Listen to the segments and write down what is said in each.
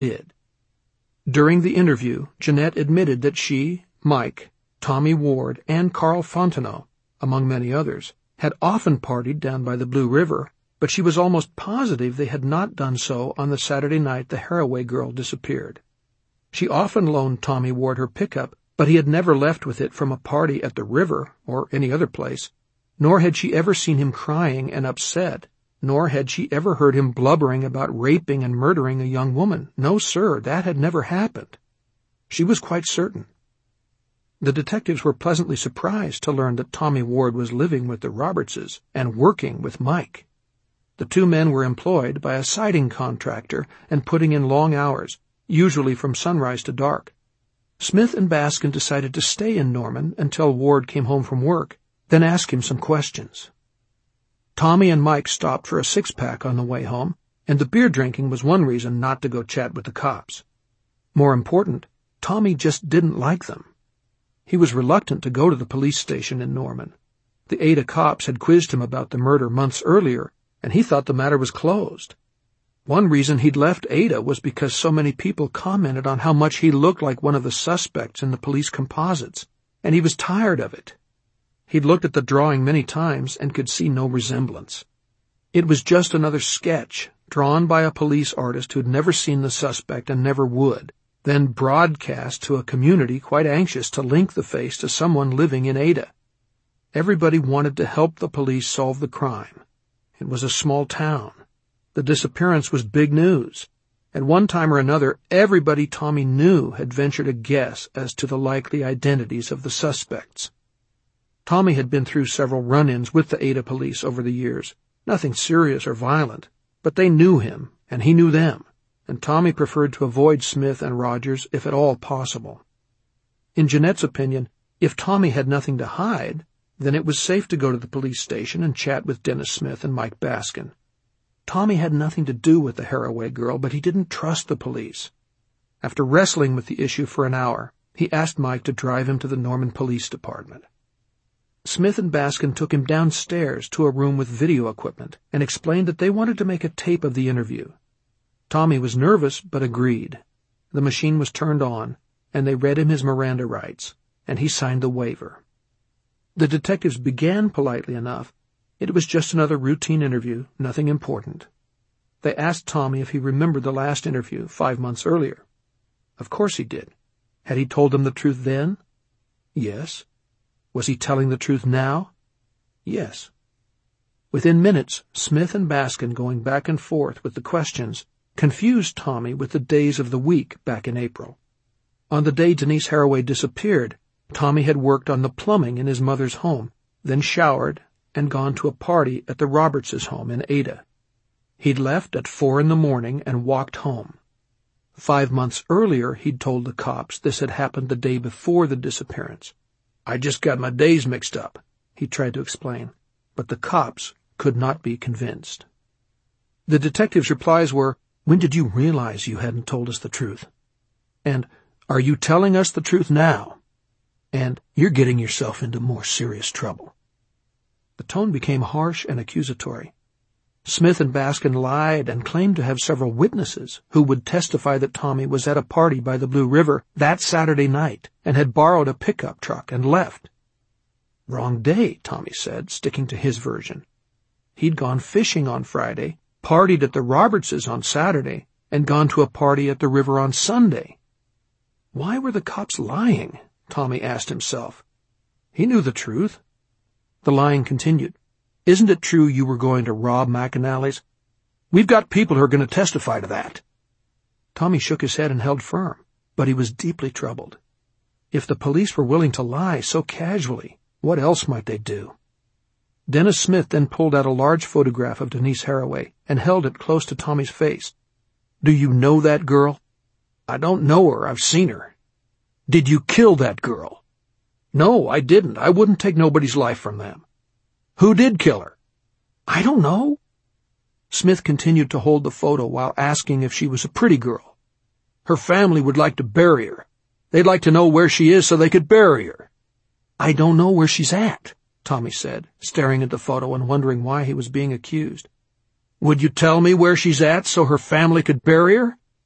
did. During the interview, Jeanette admitted that she, Mike, Tommy Ward, and Carl Fontenot, among many others, had often partied down by the Blue River, but she was almost positive they had not done so on the Saturday night the Haraway girl disappeared. She often loaned Tommy Ward her pickup, but he had never left with it from a party at the river or any other place, nor had she ever seen him crying and upset, nor had she ever heard him blubbering about raping and murdering a young woman. No, sir, that had never happened. She was quite certain. The detectives were pleasantly surprised to learn that Tommy Ward was living with the Robertses and working with Mike. The two men were employed by a siding contractor and putting in long hours, usually from sunrise to dark. Smith and Baskin decided to stay in Norman until Ward came home from work, then ask him some questions. Tommy and Mike stopped for a six-pack on the way home, and the beer drinking was one reason not to go chat with the cops. More important, Tommy just didn't like them. He was reluctant to go to the police station in Norman. The Ada cops had quizzed him about the murder months earlier, and he thought the matter was closed. One reason he'd left Ada was because so many people commented on how much he looked like one of the suspects in the police composites, and he was tired of it. He'd looked at the drawing many times and could see no resemblance. It was just another sketch, drawn by a police artist who'd never seen the suspect and never would, then broadcast to a community quite anxious to link the face to someone living in Ada. Everybody wanted to help the police solve the crime. It was a small town. The disappearance was big news. At one time or another, everybody Tommy knew had ventured a guess as to the likely identities of the suspects. Tommy had been through several run-ins with the Ada police over the years, nothing serious or violent, but they knew him, and he knew them, and Tommy preferred to avoid Smith and Rogers if at all possible. In Jeanette's opinion, if Tommy had nothing to hide, then it was safe to go to the police station and chat with Dennis Smith and Mike Baskin. Tommy had nothing to do with the Haraway girl, but he didn't trust the police. After wrestling with the issue for an hour, he asked Mike to drive him to the Norman Police Department. Smith and Baskin took him downstairs to a room with video equipment and explained that they wanted to make a tape of the interview. Tommy was nervous, but agreed. The machine was turned on, and they read him his Miranda rights, and he signed the waiver. The detectives began politely enough. It was just another routine interview, nothing important. They asked Tommy if he remembered the last interview 5 months earlier. Of course he did. Had he told them the truth then? Yes. Was he telling the truth now? Yes. Within minutes, Smith and Baskin, going back and forth with the questions, confused Tommy with the days of the week back in April. On the day Denise Haraway disappeared, Tommy had worked on the plumbing in his mother's home, then showered and gone to a party at the Roberts' home in Ada. He'd left at 4 a.m. and walked home. 5 months earlier, he'd told the cops this had happened the day before the disappearance. "I just got my days mixed up," he tried to explain, but the cops could not be convinced. The detective's replies were, "When did you realize you hadn't told us the truth?" And, "Are you telling us the truth now?" And, "You're getting yourself into more serious trouble." The tone became harsh and accusatory. Smith and Baskin lied and claimed to have several witnesses who would testify that Tommy was at a party by the Blue River that Saturday night and had borrowed a pickup truck and left. "Wrong day," Tommy said, sticking to his version. He'd gone fishing on Friday, partied at the Robertses on Saturday, and gone to a party at the river on Sunday. Why were the cops lying? Tommy asked himself. He knew the truth. The lying continued. "Isn't it true you were going to rob McAnally's?" "We've got people who are going to testify to that." Tommy shook his head and held firm, but he was deeply troubled. If the police were willing to lie so casually, what else might they do? Dennis Smith then pulled out a large photograph of Denise Haraway and held it close to Tommy's face. "Do you know that girl?" "I don't know her. I've seen her." "Did you kill that girl?" "No, I didn't. I wouldn't take nobody's life from them." "Who did kill her?" "I don't know." Smith continued to hold the photo while asking if she was a pretty girl. "Her family would like to bury her. They'd like to know where she is so they could bury her." "I don't know where she's at," Tommy said, staring at the photo and wondering why he was being accused. "Would you tell me where she's at so her family could bury her?"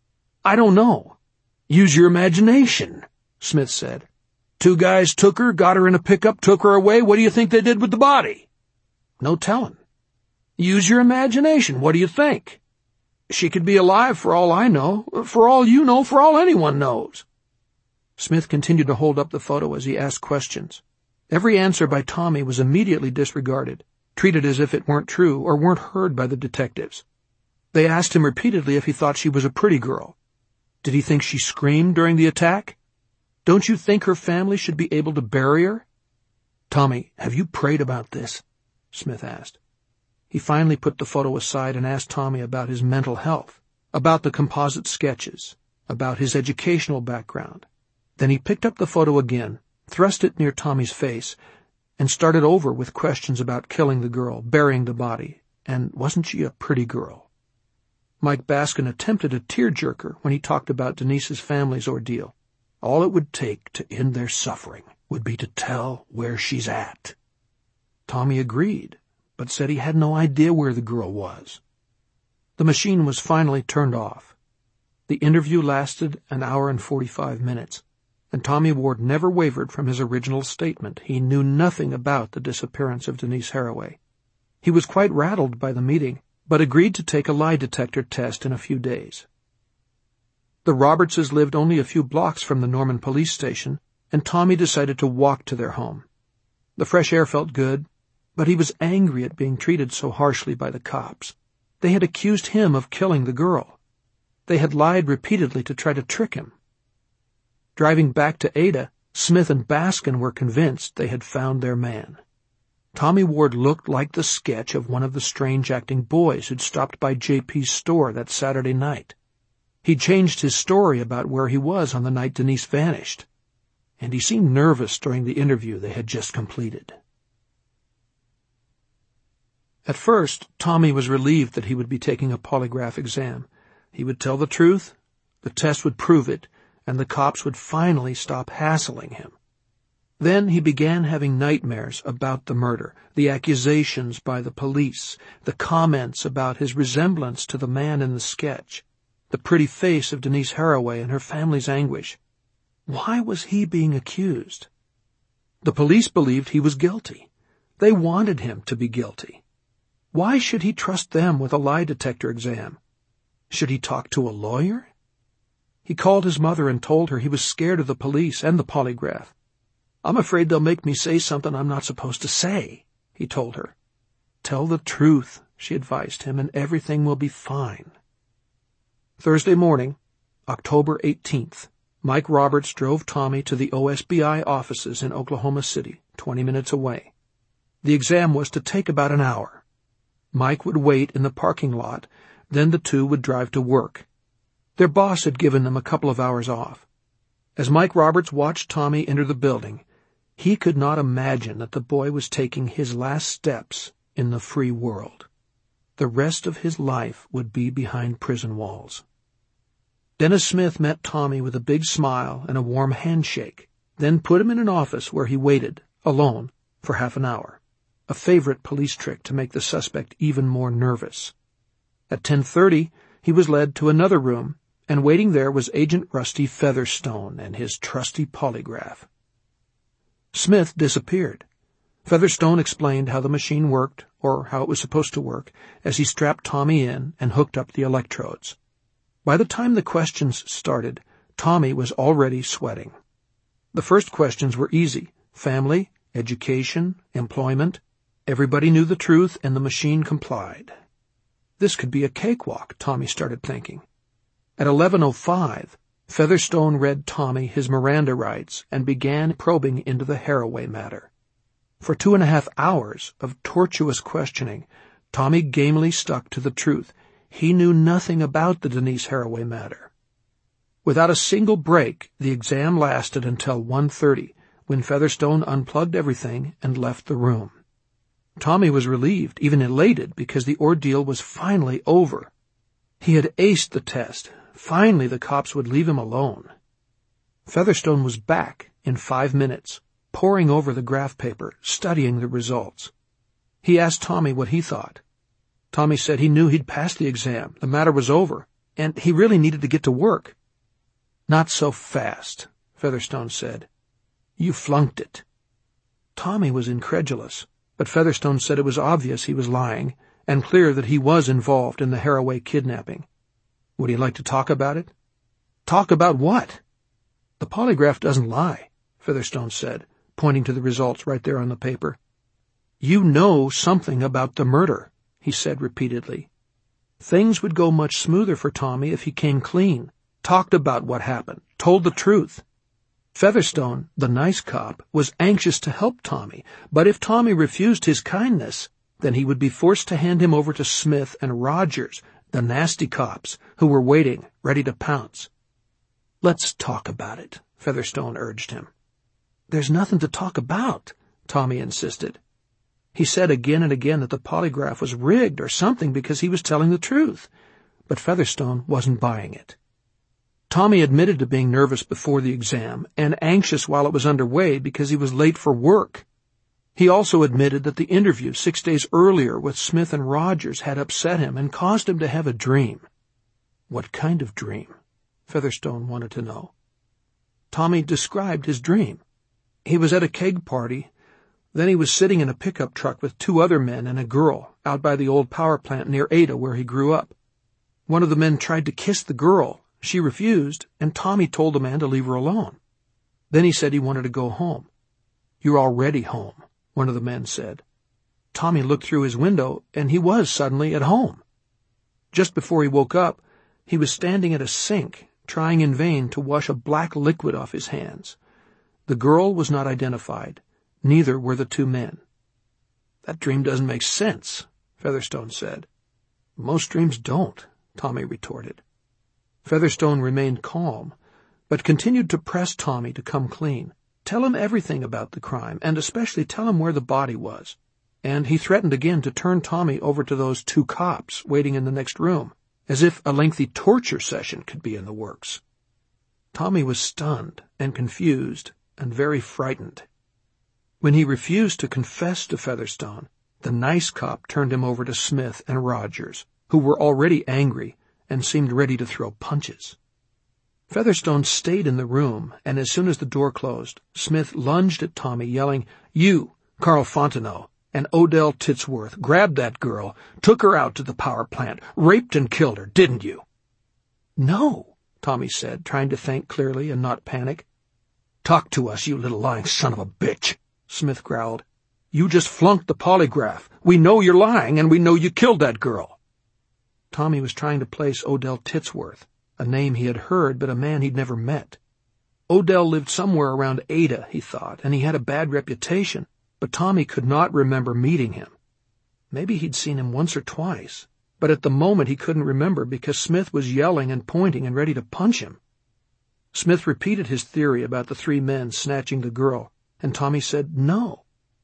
I don't know. Use your imagination, Smith said. 2 guys took her, got her in a pickup, took her away. What do you think they did with the body? No telling. Use your imagination. What do you think? She could be alive for all I know, for all you know, for all anyone knows. Smith continued to hold up the photo as he asked questions. Every answer by Tommy was immediately disregarded, treated as if it weren't true or weren't heard by the detectives. They asked him repeatedly if he thought she was a pretty girl. Did he think she screamed during the attack? Don't you think her family should be able to bury her? Tommy, have you prayed about this? Smith asked. He finally put the photo aside and asked Tommy about his mental health, about the composite sketches, about his educational background. Then he picked up the photo again, thrust it near Tommy's face, and started over with questions about killing the girl, burying the body, and wasn't she a pretty girl? Mike Baskin attempted a tearjerker when he talked about Denise's family's ordeal. All it would take to end their suffering would be to tell where she's at. Tommy agreed, but said he had no idea where the girl was. The machine was finally turned off. The interview lasted an hour and 45 minutes, and Tommy Ward never wavered from his original statement. He knew nothing about the disappearance of Denise Haraway. He was quite rattled by the meeting, but agreed to take a lie detector test in a few days. The Robertses lived only a few blocks from the Norman police station, and Tommy decided to walk to their home. The fresh air felt good, but he was angry at being treated so harshly by the cops. They had accused him of killing the girl. They had lied repeatedly to try to trick him. Driving back to Ada, Smith and Baskin were convinced they had found their man. Tommy Ward looked like the sketch of one of the strange-acting boys who'd stopped by J.P.'s store that Saturday night. He'd changed his story about where he was on the night Denise vanished, and he seemed nervous during the interview they had just completed. At first, Tommy was relieved that he would be taking a polygraph exam. He would tell the truth, the test would prove it, and the cops would finally stop hassling him. Then he began having nightmares about the murder, the accusations by the police, the comments about his resemblance to the man in the sketch, the pretty face of Denise Haraway and her family's anguish. Why was he being accused? The police believed he was guilty. They wanted him to be guilty. Why should he trust them with a lie detector exam? Should he talk to a lawyer? He called his mother and told her he was scared of the police and the polygraph. "I'm afraid they'll make me say something I'm not supposed to say," he told her. "Tell the truth," she advised him, "and everything will be fine." Thursday morning, October 18th, Mike Roberts drove Tommy to the OSBI offices in Oklahoma City, 20 minutes away. The exam was to take about an hour. Mike would wait in the parking lot, then the two would drive to work. Their boss had given them a couple of hours off. As Mike Roberts watched Tommy enter the building, he could not imagine that the boy was taking his last steps in the free world. The rest of his life would be behind prison walls. Dennis Smith met Tommy with a big smile and a warm handshake, then put him in an office where he waited, alone, for half an hour, a favorite police trick to make the suspect even more nervous. At 10:30, he was led to another room, and waiting there was Agent Rusty Featherstone and his trusty polygraph. Smith disappeared. Featherstone explained how the machine worked, or how it was supposed to work, as he strapped Tommy in and hooked up the electrodes. By the time the questions started, Tommy was already sweating. The first questions were easy: family, education, employment. Everybody knew the truth, and the machine complied. This could be a cakewalk, Tommy started thinking. At 11:05, Featherstone read Tommy his Miranda rights and began probing into the Haraway matter. For 2.5 hours of tortuous questioning, Tommy gamely stuck to the truth. He knew nothing about the Denise Haraway matter. Without a single break, the exam lasted until 1:30, when Featherstone unplugged everything and left the room. Tommy was relieved, even elated, because the ordeal was finally over. He had aced the test. Finally, the cops would leave him alone. Featherstone was back in 5 minutes, poring over the graph paper, studying the results. He asked Tommy what he thought. Tommy said he knew he'd passed the exam. The matter was over. and he really needed to get to work." "Not so fast," Featherstone said. "You flunked it." Tommy was incredulous, but Featherstone said it was obvious he was lying, and clear that he was involved in the Haraway kidnapping. Would he like to talk about it? "Talk about what?" "The polygraph doesn't lie," Featherstone said, pointing to the results right there on the paper. "You know something about the murder," he said repeatedly. Things would go much smoother for Tommy if he came clean, talked about what happened, told the truth. Featherstone, the nice cop, was anxious to help Tommy, but if Tommy refused his kindness, then he would be forced to hand him over to Smith and Rogers, the nasty cops, who were waiting, ready to pounce. "Let's talk about it," Featherstone urged him. "There's nothing to talk about," Tommy insisted. He said again and again that the polygraph was rigged or something because he was telling the truth, but Featherstone wasn't buying it. Tommy admitted to being nervous before the exam and anxious while it was underway because he was late for work. He also admitted that the interview 6 days earlier with Smith and Rogers had upset him and caused him to have a dream. What kind of dream? Featherstone wanted to know. Tommy described his dream. He was at a keg party. Then he was sitting in a pickup truck with 2 other men and a girl out by the old power plant near Ada where he grew up. One of the men tried to kiss the girl. She refused, and Tommy told the man to leave her alone. Then he said he wanted to go home. "You're already home," one of the men said. Tommy looked through his window, and he was suddenly at home. Just before he woke up, he was standing at a sink, trying in vain to wash a black liquid off his hands. The girl was not identified. Neither were the 2 men. "That dream doesn't make sense," Featherstone said. "Most dreams don't," Tommy retorted. Featherstone remained calm, but continued to press Tommy to come clean, tell him everything about the crime, and especially tell him where the body was. And he threatened again to turn Tommy over to those 2 cops waiting in the next room, as if a lengthy torture session could be in the works. Tommy was stunned and confused and very frightened. When he refused to confess to Featherstone, the nice cop turned him over to Smith and Rogers, who were already angry and seemed ready to throw punches. Featherstone stayed in the room, and as soon as the door closed, Smith lunged at Tommy, yelling, "You, Carl Fontenot, and Odell Titsworth, grabbed that girl, took her out to the power plant, raped and killed her, didn't you?" "No," Tommy said, trying to think clearly and not panic. "Talk to us, you little lying son of a bitch," Smith growled. "You just flunked the polygraph. We know you're lying, and we know you killed that girl." Tommy was trying to place Odell Titsworth, a name he had heard but a man he'd never met. Odell lived somewhere around Ada, he thought, and he had a bad reputation, but Tommy could not remember meeting him. Maybe he'd seen him once or twice, but at the moment he couldn't remember because Smith was yelling and pointing and ready to punch him. Smith repeated his theory about the 3 men snatching the girl, and Tommy said, "No,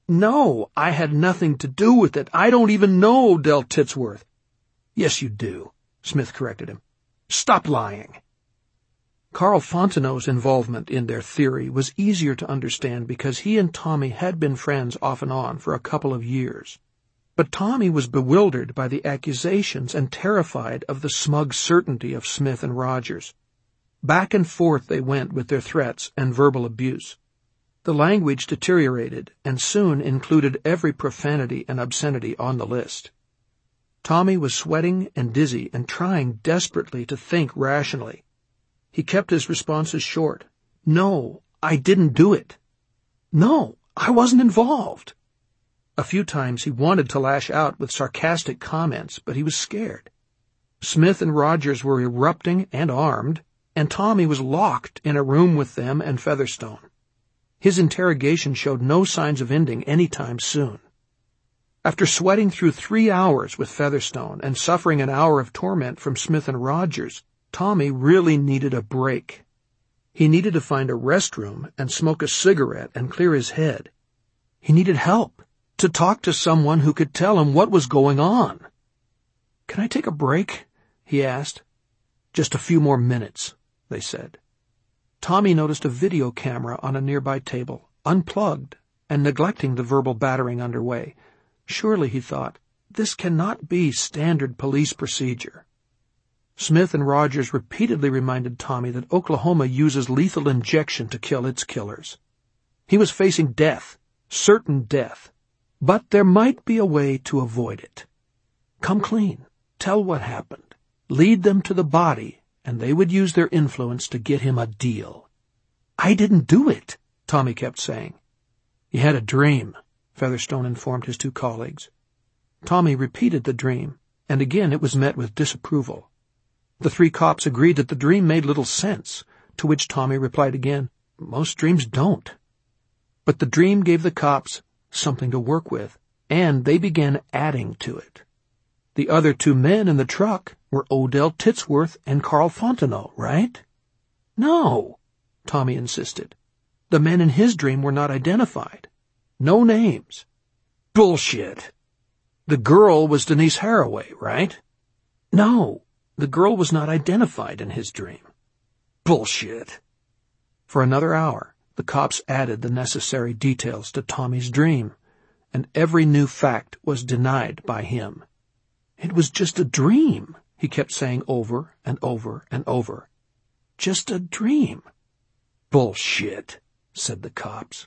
I had nothing to do with it. I don't even know Odell Titsworth." "Yes, you do," Smith corrected him. "Stop lying." Carl Fontenot's involvement in their theory was easier to understand because he and Tommy had been friends off and on for a couple of years. But Tommy was bewildered by the accusations and terrified of the smug certainty of Smith and Rogers. Back and forth they went with their threats and verbal abuse. The language deteriorated and soon included every profanity and obscenity on the list. Tommy was sweating and dizzy and trying desperately to think rationally. He kept his responses short. "No, I didn't do it. No, I wasn't involved." A few times he wanted to lash out with sarcastic comments, but he was scared. Smith and Rogers were erupting and armed, and Tommy was locked in a room with them and Featherstone. His interrogation showed no signs of ending any time soon. After sweating through 3 hours with Featherstone and suffering an hour of torment from Smith and Rogers, Tommy really needed a break. He needed to find a restroom and smoke a cigarette and clear his head. He needed help, to talk to someone who could tell him what was going on. "Can I take a break?" he asked. "Just a few more minutes," they said. Tommy noticed a video camera on a nearby table, unplugged and neglecting the verbal battering underway. Surely, he thought, this cannot be standard police procedure. Smith and Rogers repeatedly reminded Tommy that Oklahoma uses lethal injection to kill its killers. He was facing death, certain death, but there might be a way to avoid it. Come clean, tell what happened, lead them to the body, and they would use their influence to get him a deal. "I didn't do it," Tommy kept saying. "He had a dream," Featherstone informed his two colleagues. Tommy repeated the dream, and again it was met with disapproval. The three cops agreed that the dream made little sense, to which Tommy replied again, "Most dreams don't." But the dream gave the cops something to work with, and they began adding to it. The other two men in the truck were Odell Titsworth and Carl Fontenot, right? "No," Tommy insisted. "The men in his dream were not identified. No names." "Bullshit. The girl was Denise Haraway, right?" "No, the girl was not identified in his dream." "Bullshit." For another hour, the cops added the necessary details to Tommy's dream, and every new fact was denied by him. "It was just a dream," he kept saying over and over and over. "Just a dream." "Bullshit," said the cops.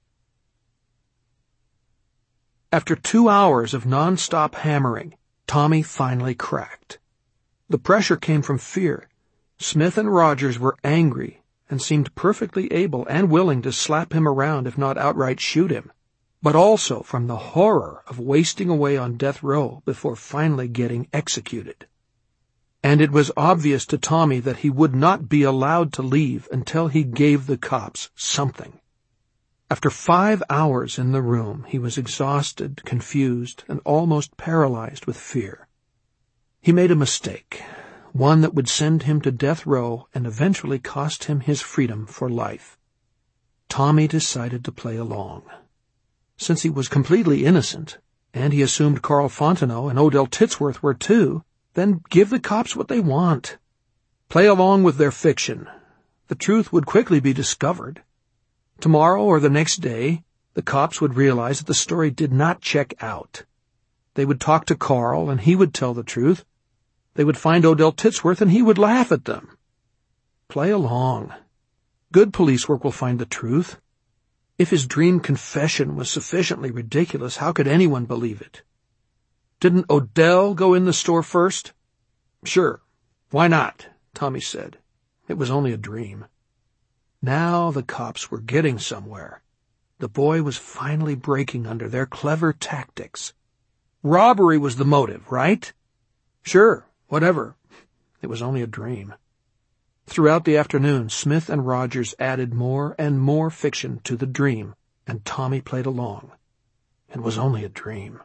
After 2 hours of non-stop hammering, Tommy finally cracked. The pressure came from fear. Smith and Rogers were angry and seemed perfectly able and willing to slap him around if not outright shoot him, but also from the horror of wasting away on death row before finally getting executed. And it was obvious to Tommy that he would not be allowed to leave until he gave the cops something. After 5 hours in the room, he was exhausted, confused, and almost paralyzed with fear. He made a mistake, one that would send him to death row and eventually cost him his freedom for life. Tommy decided to play along. Since he was completely innocent, and he assumed Carl Fontenot and Odell Titsworth were too, then give the cops what they want. Play along with their fiction. The truth would quickly be discovered. Tomorrow or the next day, the cops would realize that the story did not check out. They would talk to Carl, and he would tell the truth. They would find Odell Titsworth, and he would laugh at them. Play along. Good police work will find the truth. If his dream confession was sufficiently ridiculous, how could anyone believe it? Didn't Odell go in the store first? Sure. Why not? Tommy said. It was only a dream. Now the cops were getting somewhere. The boy was finally breaking under their clever tactics. Robbery was the motive, right? Sure, whatever. It was only a dream. Throughout the afternoon, Smith and Rogers added more and more fiction to the dream, and Tommy played along. It was only a dream.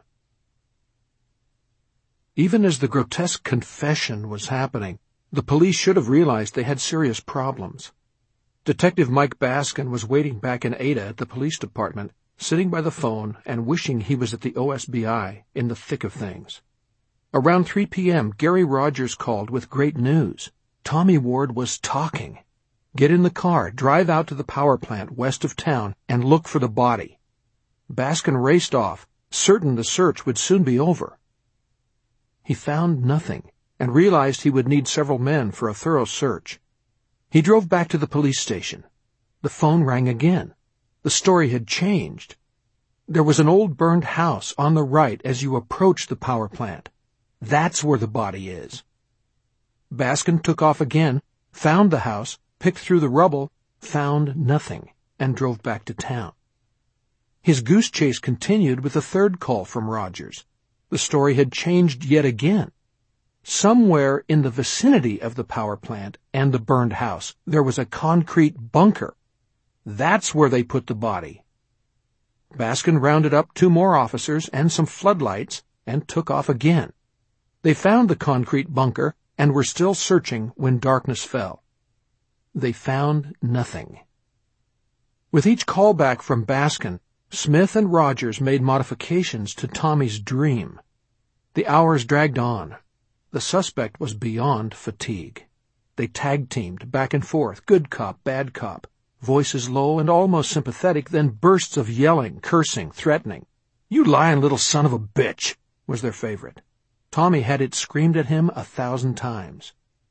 Even as the grotesque confession was happening, the police should have realized they had serious problems. Detective Mike Baskin was waiting back in Ada at the police department, sitting by the phone and wishing he was at the OSBI in the thick of things. Around 3 p.m., Gary Rogers called with great news. Tommy Ward was talking. Get in the car, drive out to the power plant west of town, and look for the body. Baskin raced off, certain the search would soon be over. He found nothing, and realized he would need several men for a thorough search. He drove back to the police station. The phone rang again. The story had changed. There was an old burned house on the right as you approach the power plant. That's where the body is. Baskin took off again, found the house, picked through the rubble, found nothing, and drove back to town. His goose chase continued with a third call from Rogers. The story had changed yet again. Somewhere in the vicinity of the power plant and the burned house, there was a concrete bunker. That's where they put the body. Baskin rounded up 2 more officers and some floodlights and took off again. They found the concrete bunker and were still searching when darkness fell. They found nothing. With each callback from Baskin, Smith and Rogers made modifications to Tommy's dream. The hours dragged on. The suspect was beyond fatigue. They tag-teamed back and forth, good cop, bad cop, voices low and almost sympathetic, then bursts of yelling, cursing, threatening. "You lying little son of a bitch," was their favorite. Tommy had it screamed at him 1,000 times.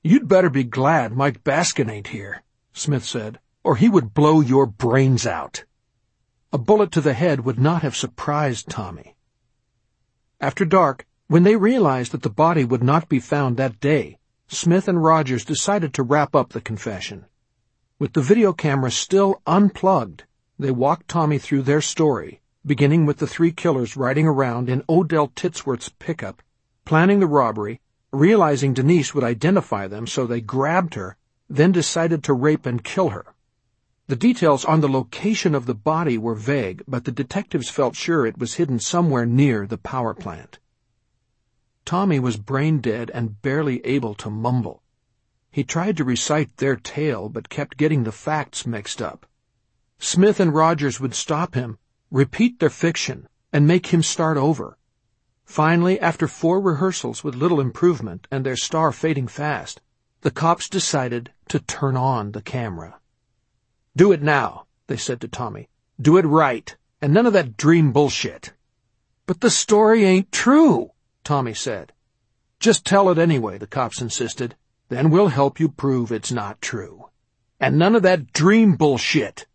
"You'd better be glad Mike Baskin ain't here," Smith said, "or he would blow your brains out." A bullet to the head would not have surprised Tommy. After dark, when they realized that the body would not be found that day, Smith and Rogers decided to wrap up the confession. With the video camera still unplugged, they walked Tommy through their story, beginning with the three killers riding around in Odell Titsworth's pickup, planning the robbery, realizing Denise would identify them, so they grabbed her, then decided to rape and kill her. The details on the location of the body were vague, but the detectives felt sure it was hidden somewhere near the power plant. Tommy was brain dead and barely able to mumble. He tried to recite their tale, but kept getting the facts mixed up. Smith and Rogers would stop him, repeat their fiction, and make him start over. Finally, after 4 rehearsals with little improvement and their star fading fast, the cops decided to turn on the camera. "Do it now," they said to Tommy. "Do it right, and none of that dream bullshit." "But the story ain't true," Tommy said. "Just tell it anyway," the cops insisted. "Then we'll help you prove it's not true. And none of that dream bullshit."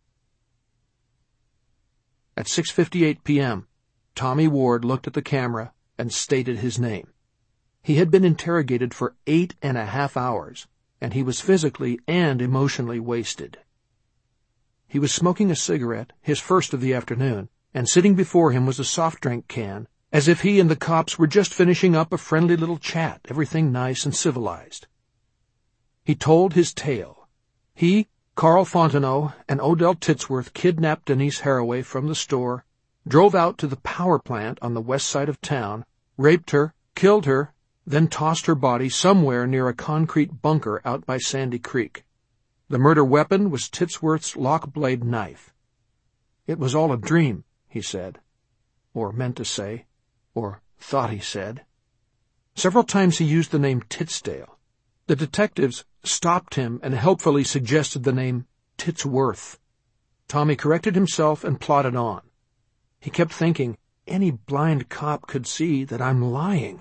At 6:58 p.m., Tommy Ward looked at the camera and stated his name. He had been interrogated for 8.5 hours, and he was physically and emotionally wasted. He was smoking a cigarette, his first of the afternoon, and sitting before him was a soft drink can, as if he and the cops were just finishing up a friendly little chat, everything nice and civilized. He told his tale. He, Carl Fontenot, and Odell Titsworth kidnapped Denise Haraway from the store, drove out to the power plant on the west side of town, raped her, killed her, then tossed her body somewhere near a concrete bunker out by Sandy Creek. The murder weapon was Titsworth's lock-blade knife. "It was all a dream," he said, or meant to say, or thought he said. Several times he used the name Titsdale. The detectives stopped him and helpfully suggested the name Titsworth. Tommy corrected himself and plodded on. He kept thinking, any blind cop could see that I'm lying.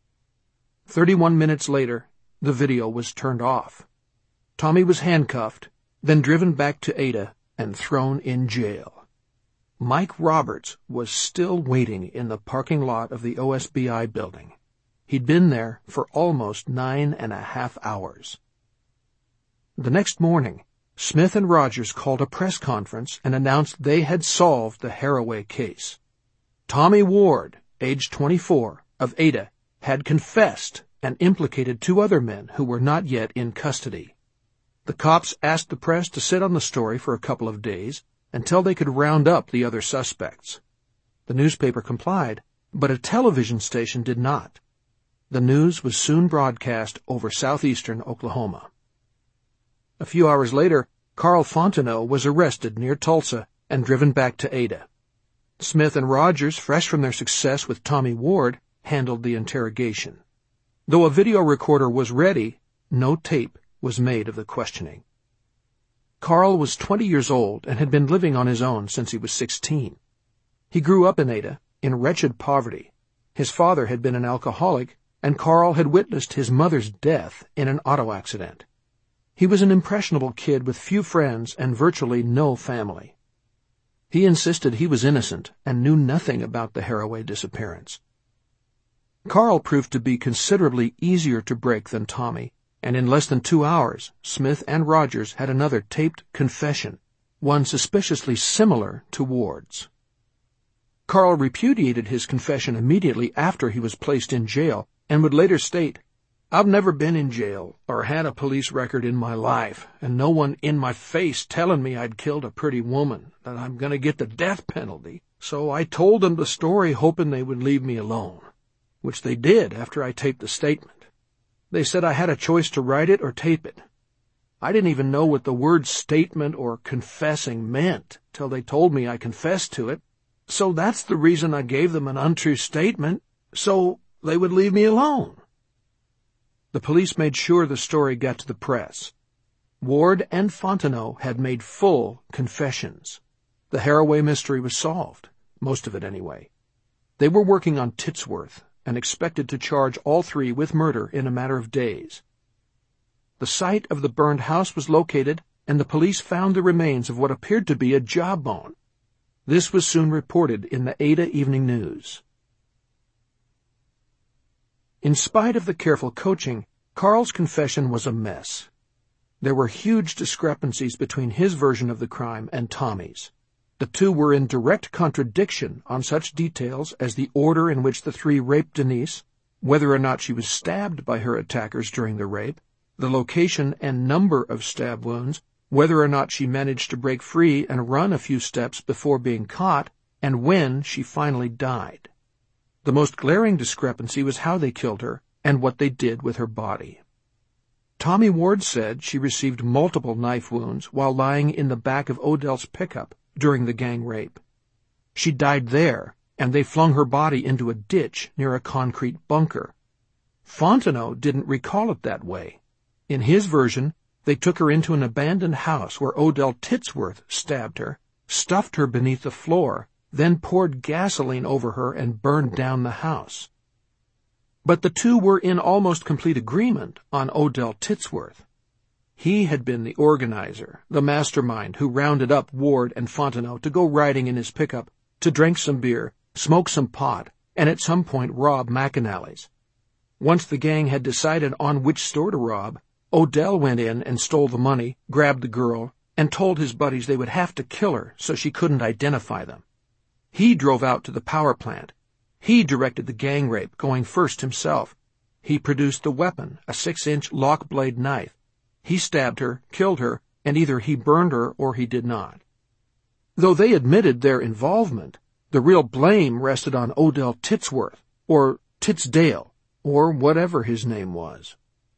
31 minutes later, the video was turned off. Tommy was handcuffed, then driven back to Ada and thrown in jail. Mike Roberts was still waiting in the parking lot of the OSBI building. He'd been there for almost 9.5 hours. The next morning, Smith and Rogers called a press conference and announced they had solved the Haraway case. Tommy Ward, age 24, of Ada, had confessed and implicated 2 other men who were not yet in custody. The cops asked the press to sit on the story for a couple of days until they could round up the other suspects. The newspaper complied, but a television station did not. The news was soon broadcast over southeastern Oklahoma. A few hours later, Carl Fontenot was arrested near Tulsa and driven back to Ada. Smith and Rogers, fresh from their success with Tommy Ward, handled the interrogation. Though a video recorder was ready, no tape was made of the questioning. Carl was 20 years old and had been living on his own since he was 16. He grew up in Ada, in wretched poverty. His father had been an alcoholic, and Carl had witnessed his mother's death in an auto accident. He was an impressionable kid with few friends and virtually no family. He insisted he was innocent and knew nothing about the Haraway disappearance. Carl proved to be considerably easier to break than Tommy, and in less than 2 hours, Smith and Rogers had another taped confession, one suspiciously similar to Ward's. Carl repudiated his confession immediately after he was placed in jail and would later state, "I've never been in jail or had a police record in my life, and no one in my face telling me I'd killed a pretty woman, that I'm going to get the death penalty, so I told them the story hoping they would leave me alone, which they did after I taped the statement. They said I had a choice to write it or tape it. I didn't even know what the word statement or confessing meant till they told me I confessed to it, so that's the reason I gave them an untrue statement, so they would leave me alone." The police made sure the story got to the press. Ward and Fontenot had made full confessions. The Haraway mystery was solved, most of it anyway. They were working on Titsworth and expected to charge all 3 with murder in a matter of days. the site of the burned house was located, and the police found the remains of what appeared to be a jawbone. This was soon reported in the Ada Evening News. In spite of the careful coaching, Carl's confession was a mess. There were huge discrepancies between his version of the crime and Tommy's. The two were in direct contradiction on such details as the order in which the three raped Denise, whether or not she was stabbed by her attackers during the rape, the location and number of stab wounds, whether or not she managed to break free and run a few steps before being caught, and when she finally died. The most glaring discrepancy was how they killed her and what they did with her body. Tommy Ward said she received multiple knife wounds while lying in the back of Odell's pickup during the gang rape. She died there, and they flung her body into a ditch near a concrete bunker. Fontenot didn't recall it that way. In his version, they took her into an abandoned house where Odell Titsworth stabbed her, stuffed her beneath the floor, then poured gasoline over her and burned down the house. But the two were in almost complete agreement on Odell Titsworth. He had been the organizer, the mastermind who rounded up Ward and Fontenot to go riding in his pickup, to drink some beer, smoke some pot, and at some point rob McAnally's. Once the gang had decided on which store to rob, Odell went in and stole the money, grabbed the girl, and told his buddies they would have to kill her so she couldn't identify them. He drove out to the power plant. He directed the gang rape, going first himself. He produced the weapon, a 6-inch lock-blade knife. He stabbed her, killed her, and either he burned her or he did not. Though they admitted their involvement, the real blame rested on Odell Titsworth, or Titsdale, or whatever his name was.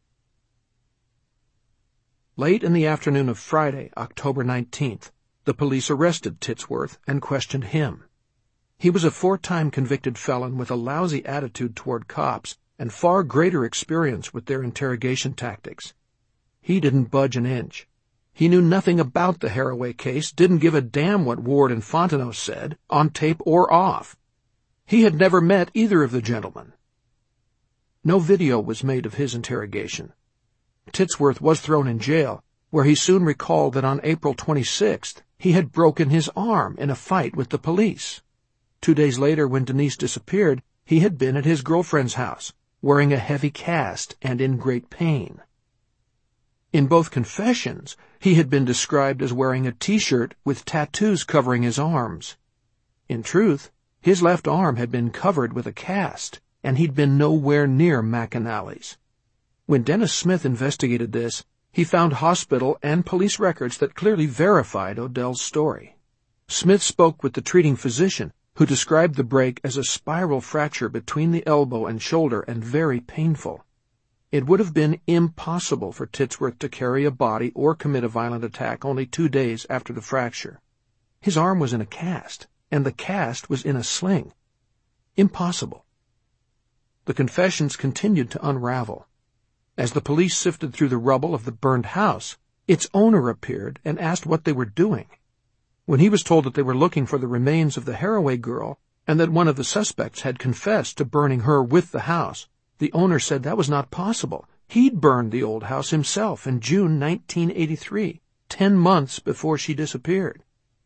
Late in the afternoon of Friday, October 19th, the police arrested Titsworth and questioned him. He was a 4-time convicted felon with a lousy attitude toward cops and far greater experience with their interrogation tactics. He didn't budge an inch. He knew nothing about the Haraway case, didn't give a damn what Ward and Fontenot said, on tape or off. He had never met either of the gentlemen. No video was made of his interrogation. Titsworth was thrown in jail, where he soon recalled that on April 26th he had broken his arm in a fight with the police. 2 days later, when Denise disappeared, he had been at his girlfriend's house, wearing a heavy cast and in great pain. In both confessions, he had been described as wearing a T-shirt with tattoos covering his arms. In truth, his left arm had been covered with a cast, and he'd been nowhere near McAnally's. When Dennis Smith investigated this, he found hospital and police records that clearly verified Odell's story. Smith spoke with the treating physician, who described the break as a spiral fracture between the elbow and shoulder and very painful. It would have been impossible for Titsworth to carry a body or commit a violent attack only 2 days after the fracture. His arm was in a cast, and the cast was in a sling. Impossible. The confessions continued to unravel. As the police sifted through the rubble of the burned house, its owner appeared and asked what they were doing. When he was told that they were looking for the remains of the Haraway girl and that one of the suspects had confessed to burning her with the house, the owner said that was not possible. He'd burned the old house himself in June 1983, 10 months before she disappeared.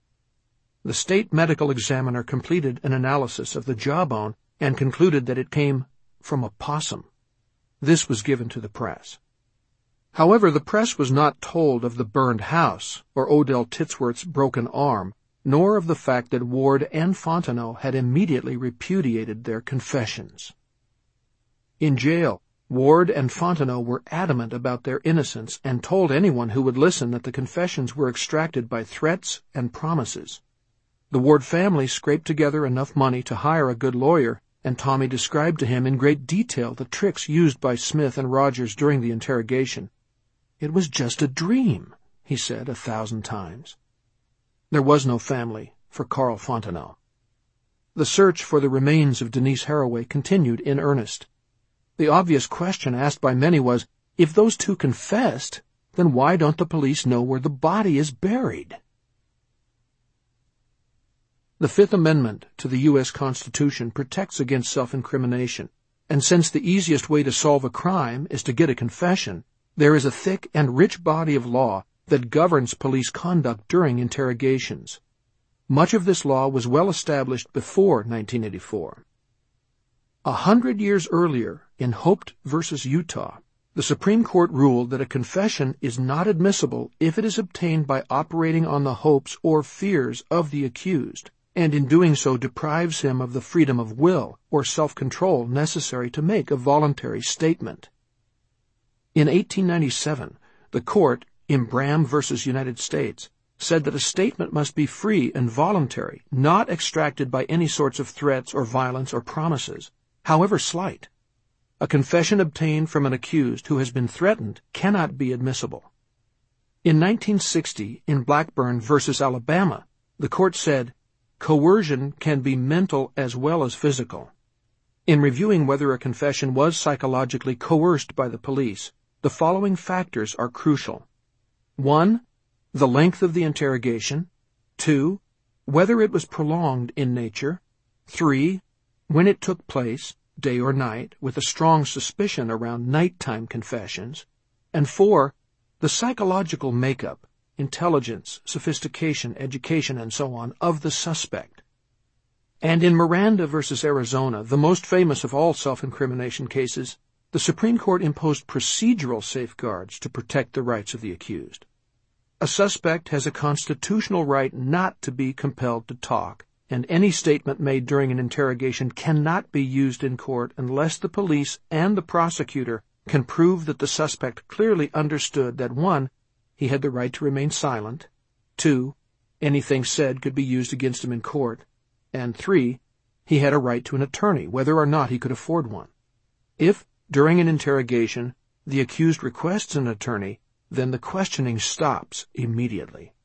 The state medical examiner completed an analysis of the jawbone and concluded that it came from a possum. This was given to the press. However, the press was not told of the burned house or Odell Titsworth's broken arm, nor of the fact that Ward and Fontenot had immediately repudiated their confessions. In jail, Ward and Fontenot were adamant about their innocence and told anyone who would listen that the confessions were extracted by threats and promises. The Ward family scraped together enough money to hire a good lawyer, and Tommy described to him in great detail the tricks used by Smith and Rogers during the interrogation. "It was just a dream," he said 1,000 times. There was no family for Carl Fontenot. The search for the remains of Denise Haraway continued in earnest. The obvious question asked by many was, if those two confessed, then why don't the police know where the body is buried? The Fifth Amendment to the U.S. Constitution protects against self-incrimination, and since the easiest way to solve a crime is to get a confession, There is a thick and rich body of law that governs police conduct during interrogations. Much of this law was well established before 1984. 100 years earlier, in Hoped v. Utah, the Supreme Court ruled that a confession is not admissible if it is obtained by operating on the hopes or fears of the accused, and in doing so deprives him of the freedom of will or self-control necessary to make a voluntary statement. In 1897, the court, in Bram v. United States, said that a statement must be free and voluntary, not extracted by any sorts of threats or violence or promises, however slight. A confession obtained from an accused who has been threatened cannot be admissible. In 1960, in Blackburn v. Alabama, the court said, "Coercion can be mental as well as physical." In reviewing whether a confession was psychologically coerced by the police, the following factors are crucial. 1. The length of the interrogation. 2. Whether it was prolonged in nature. 3. When it took place, day or night, with a strong suspicion around nighttime confessions. And 4. The psychological makeup, intelligence, sophistication, education, and so on, of the suspect. And in Miranda v. Arizona, the most famous of all self-incrimination cases, the Supreme Court imposed procedural safeguards to protect the rights of the accused. A suspect has a constitutional right not to be compelled to talk, and any statement made during an interrogation cannot be used in court unless the police and the prosecutor can prove that the suspect clearly understood that 1. He had the right to remain silent, 2. Anything said could be used against him in court, and 3. He had a right to an attorney, whether or not he could afford one. If, during an interrogation, the accused requests an attorney, then the questioning stops immediately.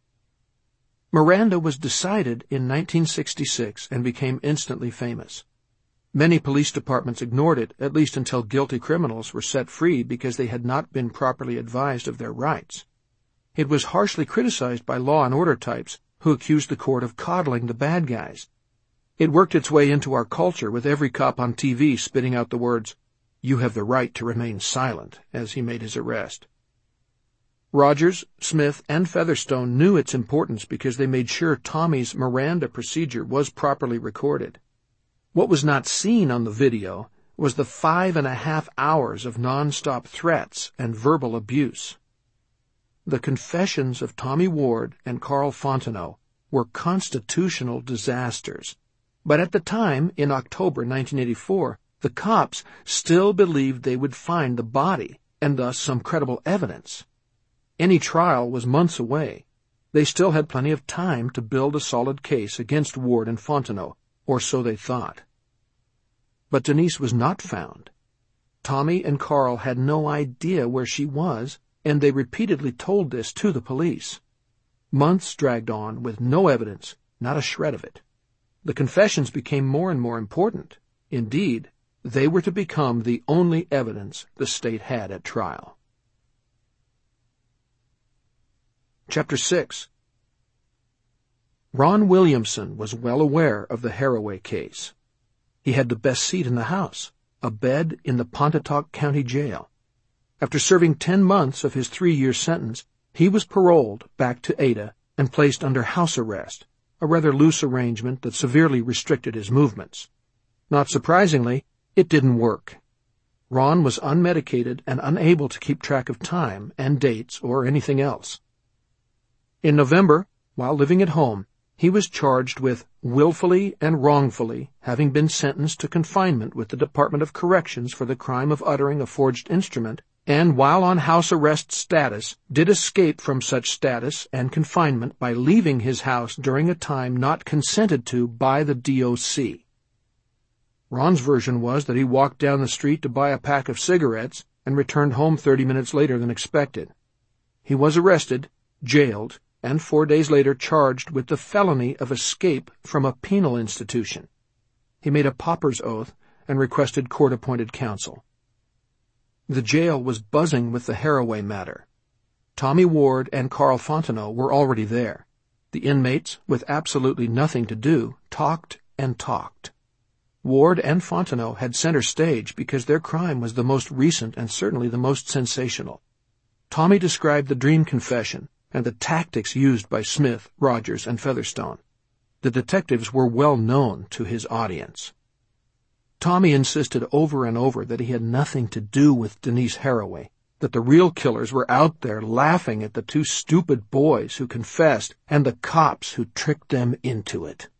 Miranda was decided in 1966 and became instantly famous. Many police departments ignored it, at least until guilty criminals were set free because they had not been properly advised of their rights. It was harshly criticized by law and order types who accused the court of coddling the bad guys. It worked its way into our culture, with every cop on TV spitting out the words, "You have the right to remain silent," as he made his arrest. Rogers, Smith, and Featherstone knew its importance because they made sure Tommy's Miranda procedure was properly recorded. What was not seen on the video was the 5.5 hours of non-stop threats and verbal abuse. The confessions of Tommy Ward and Carl Fontenot were constitutional disasters, but at the time, in October 1984, the cops still believed they would find the body, and thus some credible evidence. Any trial was months away. They still had plenty of time to build a solid case against Ward and Fontenot, or so they thought. But Denise was not found. Tommy and Carl had no idea where she was, and they repeatedly told this to the police. Months dragged on with no evidence, not a shred of it. The confessions became more and more important. Indeed, they were to become the only evidence the state had at trial. Chapter 6. Ron Williamson was well aware of the Haraway case. He had the best seat in the house, a bed in the Pontotoc County Jail. After serving 10 months of his 3-year sentence, he was paroled back to Ada and placed under house arrest, a rather loose arrangement that severely restricted his movements. Not surprisingly, it didn't work. Ron was unmedicated and unable to keep track of time and dates or anything else. In November, while living at home, he was charged with willfully and wrongfully having been sentenced to confinement with the Department of Corrections for the crime of uttering a forged instrument, and while on house arrest status, did escape from such status and confinement by leaving his house during a time not consented to by the DOC. Ron's version was that he walked down the street to buy a pack of cigarettes and returned home 30 minutes later than expected. He was arrested, jailed, and 4 days later charged with the felony of escape from a penal institution. He made a pauper's oath and requested court-appointed counsel. The jail was buzzing with the Haraway matter. Tommy Ward and Carl Fontenot were already there. The inmates, with absolutely nothing to do, talked and talked. Ward and Fontenot had center stage because their crime was the most recent and certainly the most sensational. Tommy described the dream confession and the tactics used by Smith, Rogers, and Featherstone. The detectives were well known to his audience. Tommy insisted over and over that he had nothing to do with Denise Haraway, that the real killers were out there laughing at the two stupid boys who confessed and the cops who tricked them into it.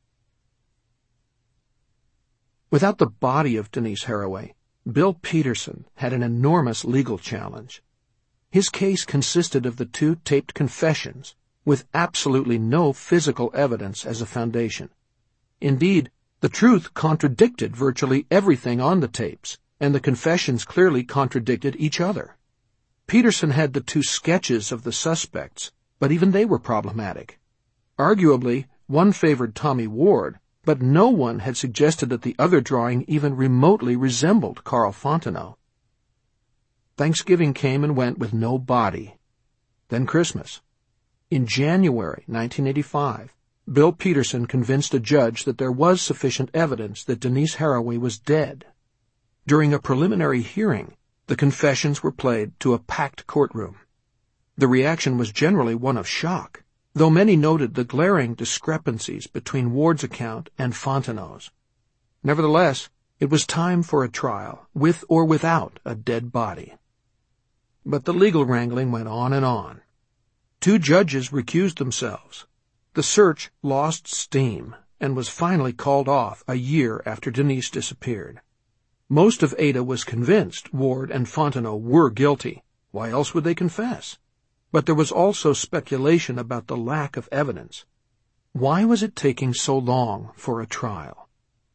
Without the body of Denise Haraway, Bill Peterson had an enormous legal challenge. His case consisted of the two taped confessions, with absolutely no physical evidence as a foundation. Indeed, the truth contradicted virtually everything on the tapes, and the confessions clearly contradicted each other. Peterson had the two sketches of the suspects, but even they were problematic. Arguably, one favored Tommy Ward, but no one had suggested that the other drawing even remotely resembled Carl Fontenot. Thanksgiving came and went with no body. Then Christmas. In January 1985, Bill Peterson convinced a judge that there was sufficient evidence that Denise Haraway was dead. During a preliminary hearing, the confessions were played to a packed courtroom. The reaction was generally one of shock, though many noted the glaring discrepancies between Ward's account and Fontenot's. Nevertheless, it was time for a trial, with or without a dead body. But the legal wrangling went on and on. Two judges recused themselves. The search lost steam and was finally called off a year after Denise disappeared. Most of Ada was convinced Ward and Fontenot were guilty. Why else would they confess? But there was also speculation about the lack of evidence. Why was it taking so long for a trial?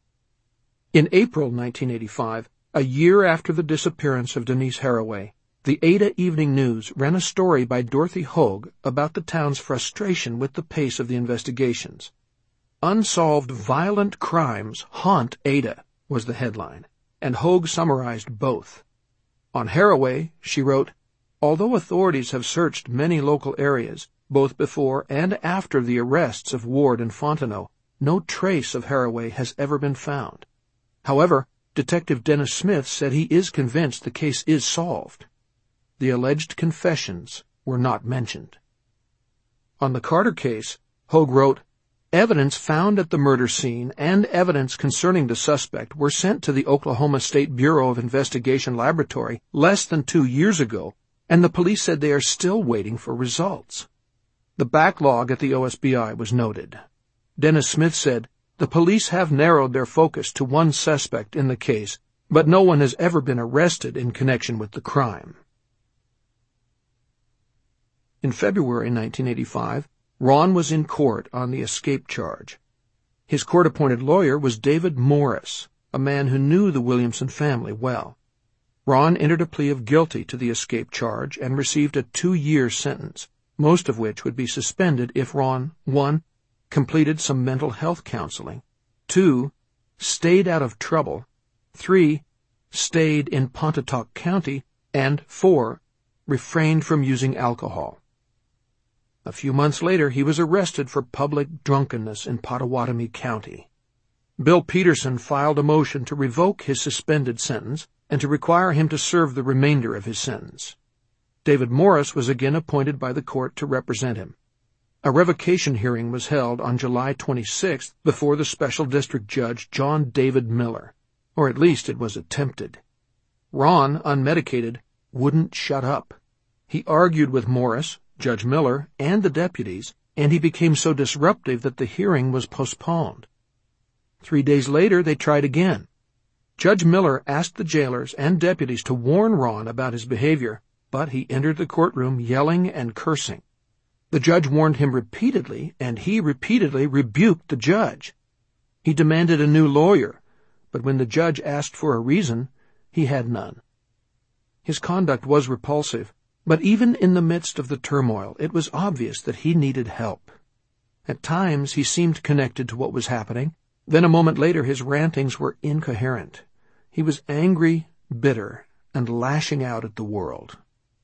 In April 1985, a year after the disappearance of Denise Haraway, the Ada Evening News ran a story by Dorothy Hogue about the town's frustration with the pace of the investigations. "Unsolved violent crimes haunt Ada," was the headline, and Hogue summarized both. On Haraway, she wrote, "Although authorities have searched many local areas, both before and after the arrests of Ward and Fontenot, no trace of Haraway has ever been found. However, Detective Dennis Smith said he is convinced the case is solved." The alleged confessions were not mentioned. On the Carter case, Hogue wrote, "Evidence found at the murder scene and evidence concerning the suspect were sent to the Oklahoma State Bureau of Investigation Laboratory less than 2 years ago, and the police said they are still waiting for results." The backlog at the OSBI was noted. Dennis Smith said, "The police have narrowed their focus to one suspect in the case, but no one has ever been arrested in connection with the crime." In February 1985, Ron was in court on the escape charge. His court-appointed lawyer was David Morris, a man who knew the Williamson family well. Ron entered a plea of guilty to the escape charge and received a 2-year sentence, most of which would be suspended if Ron 1. Completed some mental health counseling, 2. Stayed out of trouble, 3. Stayed in Pontotoc County, and 4. Refrained from using alcohol. A few months later, he was arrested for public drunkenness in Pottawatomie County. Bill Peterson filed a motion to revoke his suspended sentence and to require him to serve the remainder of his sentence. David Morris was again appointed by the court to represent him. A revocation hearing was held on July 26th before the Special District Judge John David Miller, or at least it was attempted. Ron, unmedicated, wouldn't shut up. He argued with Morris, Judge Miller, and the deputies, and he became so disruptive that the hearing was postponed. 3 days later, they tried again. Judge Miller asked the jailers and deputies to warn Ron about his behavior, but he entered the courtroom yelling and cursing. The judge warned him repeatedly, and he repeatedly rebuked the judge. He demanded a new lawyer, but when the judge asked for a reason, he had none. His conduct was repulsive, but even in the midst of the turmoil, it was obvious that he needed help. At times, he seemed connected to what was happening. Then a moment later, his rantings were incoherent. He was angry, bitter, and lashing out at the world.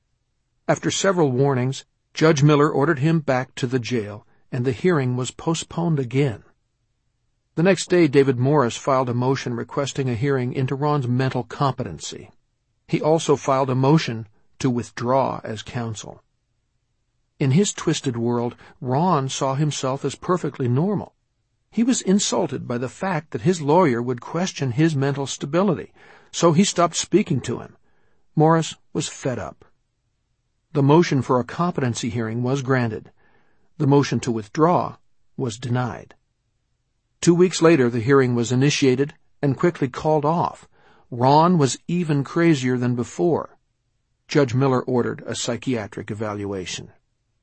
After several warnings, Judge Miller ordered him back to the jail, and the hearing was postponed again. The next day, David Morris filed a motion requesting a hearing into Ron's mental competency. He also filed a motion to withdraw as counsel. In his twisted world, Ron saw himself as perfectly normal. He was insulted by the fact that his lawyer would question his mental stability, so he stopped speaking to him. Morris was fed up. The motion for a competency hearing was granted. The motion to withdraw was denied. 2 weeks later, the hearing was initiated and quickly called off. Ron was even crazier than before. Judge Miller ordered a psychiatric evaluation.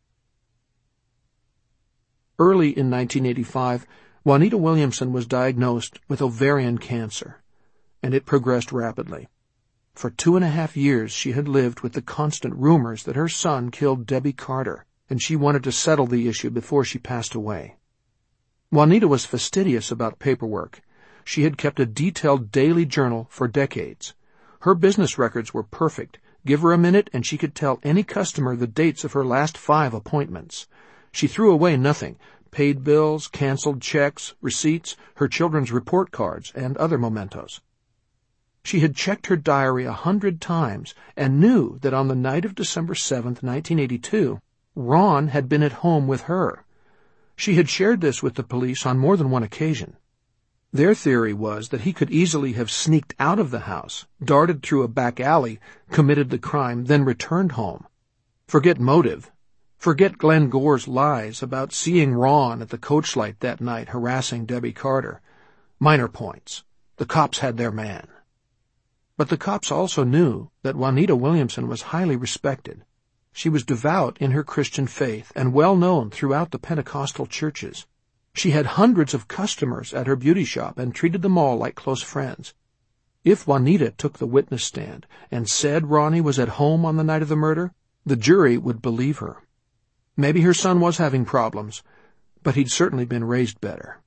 Early in 1985, Juanita Williamson was diagnosed with ovarian cancer, and it progressed rapidly. For 2.5 years she had lived with the constant rumors that her son killed Debbie Carter, and she wanted to settle the issue before she passed away. Juanita was fastidious about paperwork. She had kept a detailed daily journal for decades. Her business records were perfect. Give her a minute and she could tell any customer the dates of her last 5 appointments. She threw away nothing: paid bills, canceled checks, receipts, her children's report cards, and other mementos. She had checked her diary 100 times and knew that on the night of December 7th, 1982, Ron had been at home with her. She had shared this with the police on more than one occasion. Their theory was that he could easily have sneaked out of the house, darted through a back alley, committed the crime, then returned home. Forget motive. Forget Glenn Gore's lies about seeing Ron at the coach light that night harassing Debbie Carter. Minor points. The cops had their man. But the cops also knew that Juanita Williamson was highly respected. She was devout in her Christian faith and well known throughout the Pentecostal churches. She had hundreds of customers at her beauty shop and treated them all like close friends. If Juanita took the witness stand and said Ronnie was at home on the night of the murder, the jury would believe her. Maybe her son was having problems, but he'd certainly been raised better.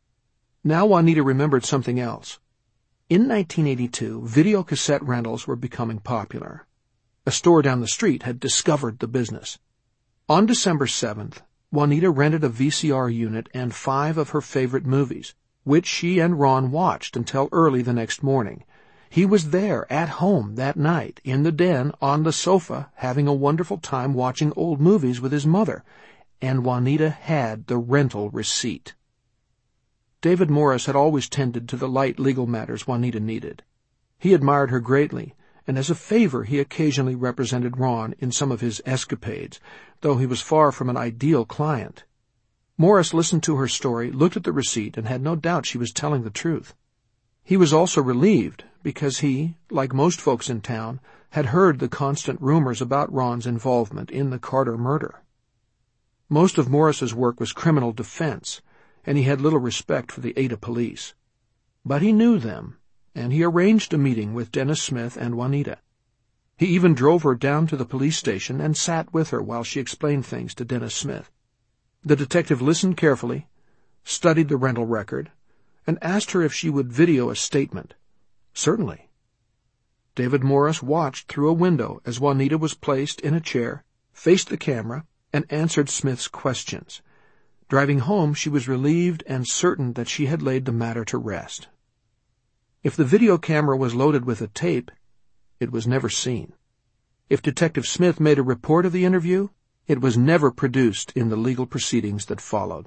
Now Juanita remembered something else. In 1982, videocassette rentals were becoming popular. A store down the street had discovered the business. On December 7th, Juanita rented a VCR unit and 5 of her favorite movies, which she and Ron watched until early the next morning. He was there at home that night, in the den, on the sofa, having a wonderful time watching old movies with his mother, and Juanita had the rental receipt. David Morris had always tended to the light legal matters Juanita needed. He admired her greatly, and as a favor he occasionally represented Ron in some of his escapades, though he was far from an ideal client. Morris listened to her story, looked at the receipt, and had no doubt she was telling the truth. He was also relieved, because he, like most folks in town, had heard the constant rumors about Ron's involvement in the Carter murder. Most of Morris's work was criminal defense, and he had little respect for the Ada police. But he knew them, and he arranged a meeting with Dennis Smith and Juanita. He even drove her down to the police station and sat with her while she explained things to Dennis Smith. The detective listened carefully, studied the rental record, and asked her if she would video a statement. Certainly. David Morris watched through a window as Juanita was placed in a chair, faced the camera, and answered Smith's questions. Driving home, she was relieved and certain that she had laid the matter to rest. If the video camera was loaded with a tape, it was never seen. If Detective Smith made a report of the interview, it was never produced in the legal proceedings that followed.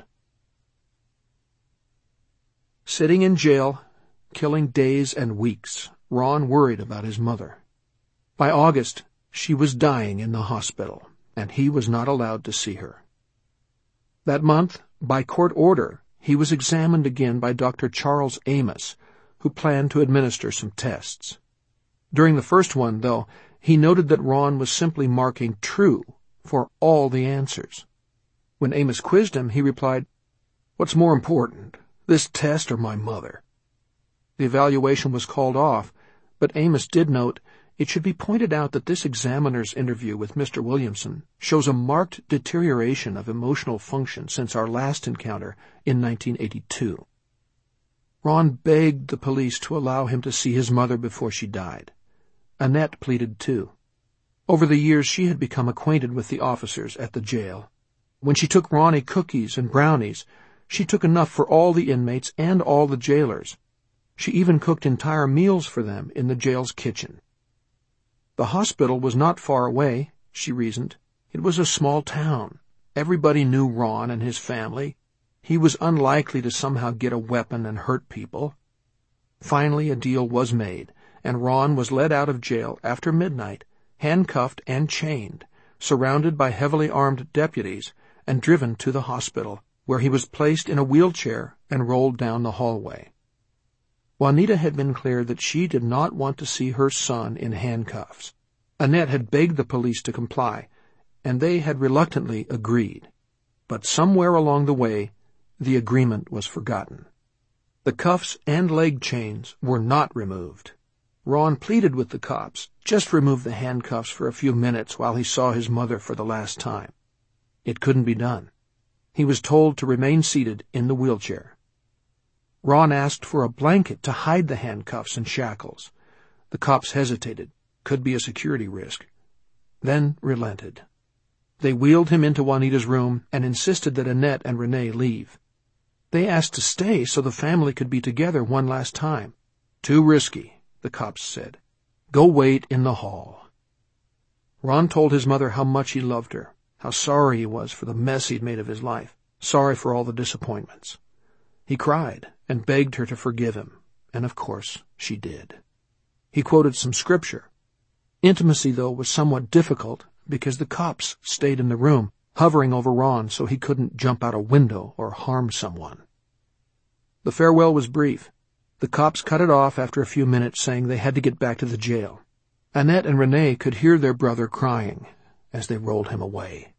Sitting in jail, killing days and weeks, Ron worried about his mother. By August, she was dying in the hospital, and he was not allowed to see her. That month, by court order, he was examined again by Dr. Charles Amos, who planned to administer some tests. During the first one, though, he noted that Ron was simply marking true for all the answers. When Amos quizzed him, he replied, "What's more important, this test or my mother?" The evaluation was called off, but Amos did note, it should be pointed out that this examiner's interview with Mr. Williamson shows a marked deterioration of emotional function since our last encounter in 1982. Ron begged the police to allow him to see his mother before she died. Annette pleaded too. Over the years, she had become acquainted with the officers at the jail. When she took Ronnie cookies and brownies, she took enough for all the inmates and all the jailers. She even cooked entire meals for them in the jail's kitchen. The hospital was not far away, she reasoned. It was a small town. Everybody knew Ron and his family. He was unlikely to somehow get a weapon and hurt people. Finally, a deal was made, and Ron was led out of jail after midnight, handcuffed and chained, surrounded by heavily armed deputies, and driven to the hospital, where he was placed in a wheelchair and rolled down the hallway. Juanita had been clear that she did not want to see her son in handcuffs. Annette had begged the police to comply, and they had reluctantly agreed. But somewhere along the way, the agreement was forgotten. The cuffs and leg chains were not removed. Ron pleaded with the cops, just remove the handcuffs for a few minutes while he saw his mother for the last time. It couldn't be done. He was told to remain seated in the wheelchair. Ron asked for a blanket to hide the handcuffs and shackles. The cops hesitated. Could be a security risk. Then relented. They wheeled him into Juanita's room and insisted that Annette and Renee leave. They asked to stay so the family could be together one last time. Too risky, the cops said. Go wait in the hall. Ron told his mother how much he loved her, how sorry he was for the mess he'd made of his life, sorry for all the disappointments. He cried and begged her to forgive him, and of course she did. He quoted some scripture. Intimacy, though, was somewhat difficult because the cops stayed in the room, hovering over Ron so he couldn't jump out a window or harm someone. The farewell was brief. The cops cut it off after a few minutes, saying they had to get back to the jail. Annette and Renee could hear their brother crying as they rolled him away.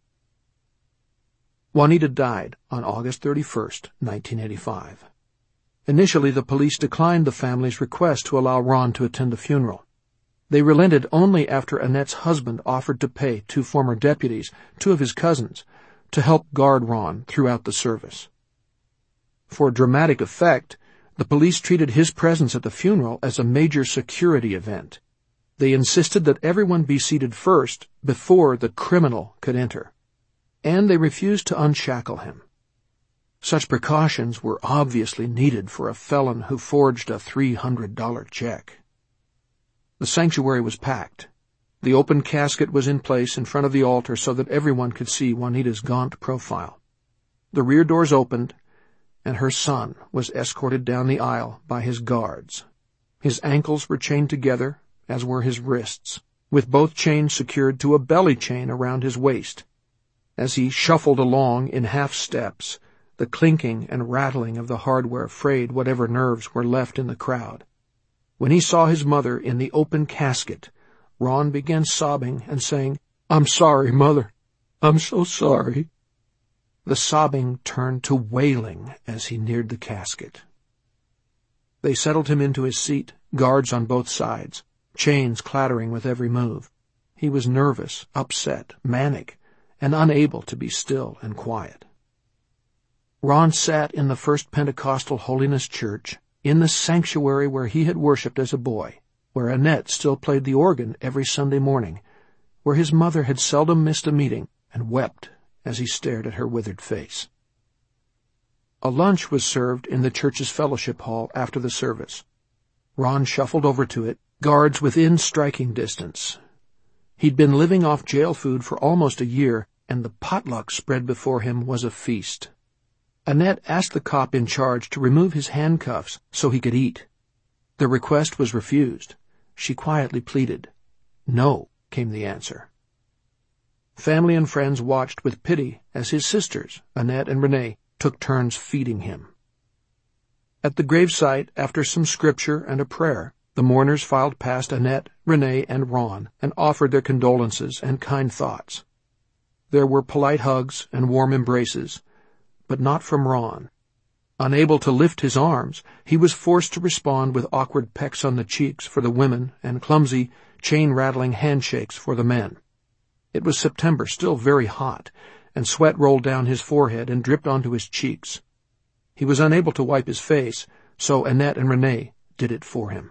Juanita died on August 31st, 1985. Initially, the police declined the family's request to allow Ron to attend the funeral. They relented only after Annette's husband offered to pay 2 former deputies, 2 of his cousins, to help guard Ron throughout the service. For dramatic effect, the police treated his presence at the funeral as a major security event. They insisted that everyone be seated first before the criminal could enter, and they refused to unshackle him. Such precautions were obviously needed for a felon who forged a $300 check. The sanctuary was packed. The open casket was in place in front of the altar so that everyone could see Juanita's gaunt profile. The rear doors opened, and her son was escorted down the aisle by his guards. His ankles were chained together, as were his wrists, with both chains secured to a belly chain around his waist. As he shuffled along in half steps, the clinking and rattling of the hardware frayed whatever nerves were left in the crowd. When he saw his mother in the open casket, Ron began sobbing and saying, "I'm sorry, Mother. I'm so sorry." The sobbing turned to wailing as he neared the casket. They settled him into his seat, guards on both sides, chains clattering with every move. He was nervous, upset, manic, and unable to be still and quiet. Ron sat in the First Pentecostal Holiness Church, in the sanctuary where he had worshipped as a boy, where Annette still played the organ every Sunday morning, where his mother had seldom missed a meeting, and wept as he stared at her withered face. A lunch was served in the church's fellowship hall after the service. Ron shuffled over to it, guards within striking distance. He'd been living off jail food for almost a year, and the potluck spread before him was a feast. Annette asked the cop in charge to remove his handcuffs so he could eat. The request was refused. She quietly pleaded. "No," came the answer. Family and friends watched with pity as his sisters, Annette and Renee, took turns feeding him. At the gravesite, after some scripture and a prayer, the mourners filed past Annette, Renee, and Ron and offered their condolences and kind thoughts. There were polite hugs and warm embraces, but not from Ron. Unable to lift his arms, he was forced to respond with awkward pecks on the cheeks for the women and clumsy, chain-rattling handshakes for the men. It was September, still very hot, and sweat rolled down his forehead and dripped onto his cheeks. He was unable to wipe his face, so Annette and Renee did it for him.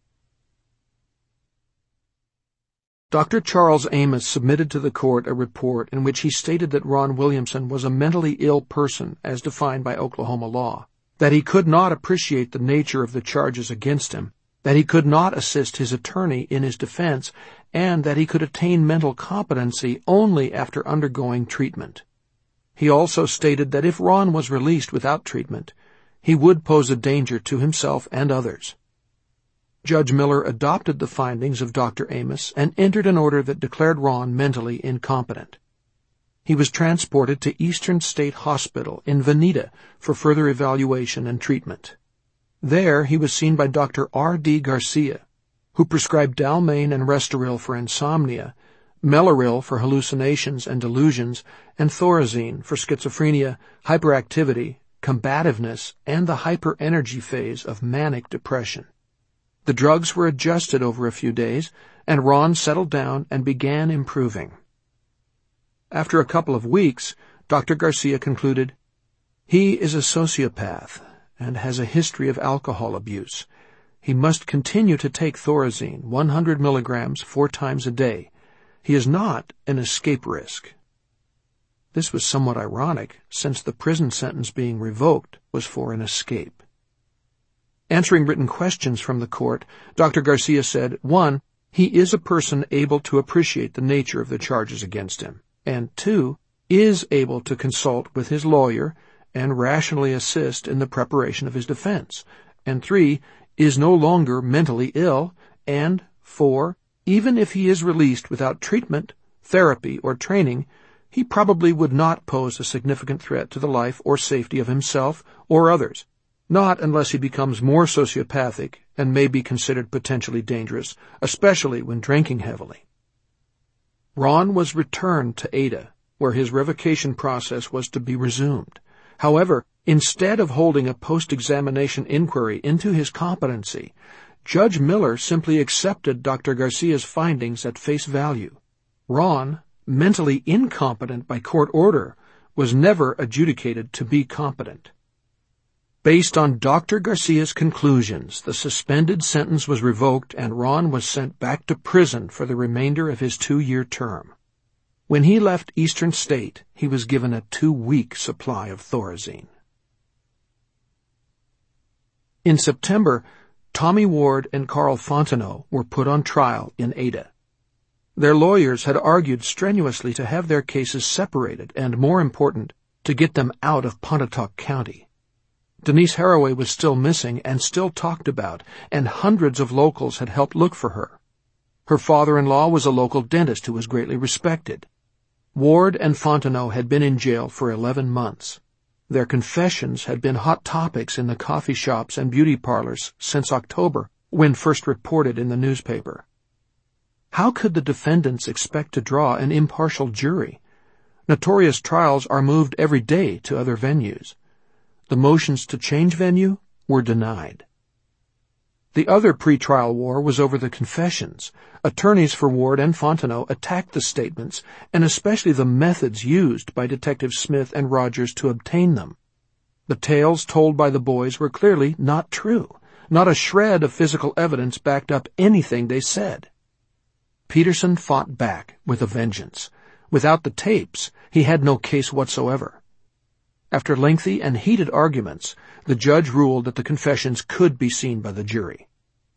Dr. Charles Amos submitted to the court a report in which he stated that Ron Williamson was a mentally ill person as defined by Oklahoma law, that he could not appreciate the nature of the charges against him, that he could not assist his attorney in his defense, and that he could attain mental competency only after undergoing treatment. He also stated that if Ron was released without treatment, he would pose a danger to himself and others. Judge Miller adopted the findings of Dr. Amos and entered an order that declared Ron mentally incompetent. He was transported to Eastern State Hospital in Veneta for further evaluation and treatment. There he was seen by Dr. R.D. Garcia, who prescribed Dalmane and Restoril for insomnia, Mellaril for hallucinations and delusions, and Thorazine for schizophrenia, hyperactivity, combativeness, and the hyperenergy phase of manic depression. The drugs were adjusted over a few days, and Ron settled down and began improving. After a couple of weeks, Dr. Garcia concluded, "He is a sociopath and has a history of alcohol abuse. He must continue to take Thorazine, 100 milligrams 4 times a day. He is not an escape risk." This was somewhat ironic, since the prison sentence being revoked was for an escape. Answering written questions from the court, Dr. Garcia said, 1. He is a person able to appreciate the nature of the charges against him, and 2. Is able to consult with his lawyer and rationally assist in the preparation of his defense, and 3. Is no longer mentally ill, and 4. Even if he is released without treatment, therapy, or training, he probably would not pose a significant threat to the life or safety of himself or others, not unless he becomes more sociopathic and may be considered potentially dangerous, especially when drinking heavily. Ron was returned to Ada, where his revocation process was to be resumed. However, instead of holding a post-examination inquiry into his competency, Judge Miller simply accepted Dr. Garcia's findings at face value. Ron, mentally incompetent by court order, was never adjudicated to be competent. Based on Dr. Garcia's conclusions, the suspended sentence was revoked and Ron was sent back to prison for the remainder of his 2-year term. When he left Eastern State, he was given a 2-week supply of Thorazine. In September, Tommy Ward and Carl Fontenot were put on trial in Ada. Their lawyers had argued strenuously to have their cases separated and, more important, to get them out of Pontotoc County. Denise Haraway was still missing and still talked about, and hundreds of locals had helped look for her. Her father-in-law was a local dentist who was greatly respected. Ward and Fontenot had been in jail for 11 months. Their confessions had been hot topics in the coffee shops and beauty parlors since October, when first reported in the newspaper. How could the defendants expect to draw an impartial jury? Notorious trials are moved every day to other venues. The motions to change venue were denied. The other pre-trial war was over the confessions. Attorneys for Ward and Fontenot attacked the statements, and especially the methods used by Detectives Smith and Rogers to obtain them. The tales told by the boys were clearly not true. Not a shred of physical evidence backed up anything they said. Peterson fought back with a vengeance. Without the tapes, he had no case whatsoever. After lengthy and heated arguments, the judge ruled that the confessions could be seen by the jury.